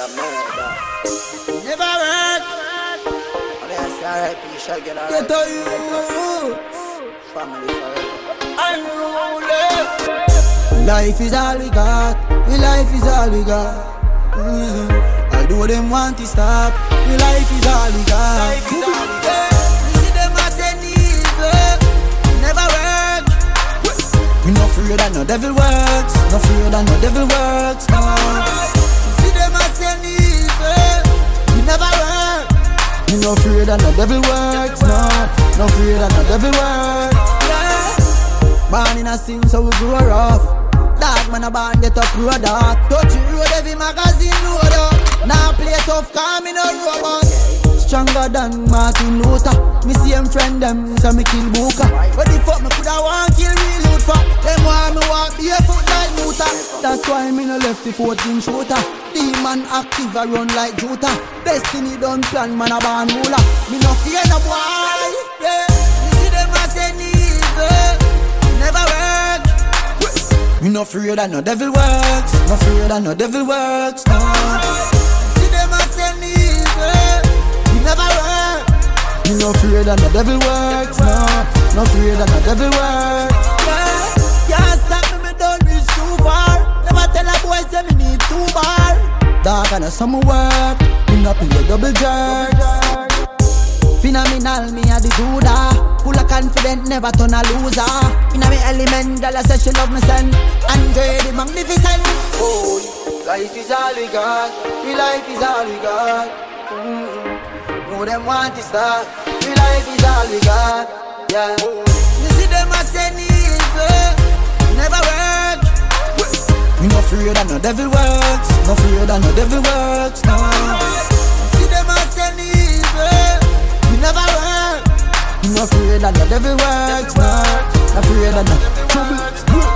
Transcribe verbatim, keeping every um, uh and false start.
murder, murder. Never work. And then I say, alright, you shall get alright. Get to you. Family forever. Unruly. Life is all we got. We life is all we got. Mm. Although them want to stop, we life is all we got. Life is all we got. You see them as an evil. Never work. We no fear that no devil works. No fear that no devil works. No. You see them as an evil. We never work. We no fear that no devil works. No. No fear that no devil works. Yeah. Born in a sin, so we grow rough. Dog man a born get up road up. Touch the road every magazine load up. Now play tough, call me no robot. Stronger than Martin Luther. Me see him friend them, so me kill Booker. But the fuck me coulda want kill real loot for. Them want me walk barefoot like Muta. That's why me no left the fourteen shooter. Demon active a run like Juta. Destiny don't plan, man a born ruler. Me no fear no boy. Yeah. Me see them as an evil. Never work. Me no fear that no devil works. No fear that no devil works. No. See them as an evil. We never work. Me no fear that no devil works. No. No fear that no devil works. Yeah. Can't stop me, me don't reach too far. Never tell a boy say me need two bar. Dog and a summer work. Me no play double jerks. Phenomenal, me a the Judah. Full of confident, never turn a loser. In a me element, girl I say she love me son. Andre the magnificent. Oh, life is all we got. We life is all we got. Mm-hmm. No them want to stop. We life is all we got. Yeah. You see them as an evil. Never work. We no fear that no devil works. No fear that no devil works. No. You see them as an evil. We never work. No fear that the devil works, no. No fear that the trouble.